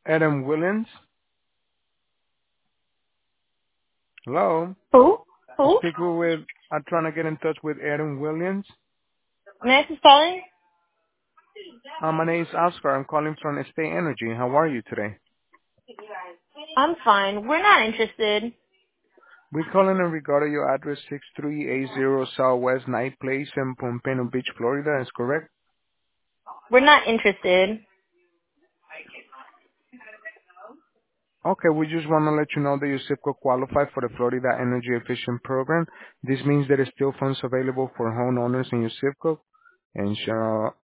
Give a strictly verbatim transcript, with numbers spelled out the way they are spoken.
Adam Williams. Hello. Who? I'm Who? speaking with. I'm trying to get in touch with Adam Williams. Max is calling? Uh, my name is Oscar. I'm calling from Estate Energy. How are you today? I'm fine. We're not interested. We're calling in regard to your address six three eight zero Southwest Night Place in Pompano Beach, Florida. Is correct? We're not interested. Okay, we just want to let you know that your zip code qualified for the Florida Energy Efficient Program. This means there is still funds available for homeowners in your zip code. And uh,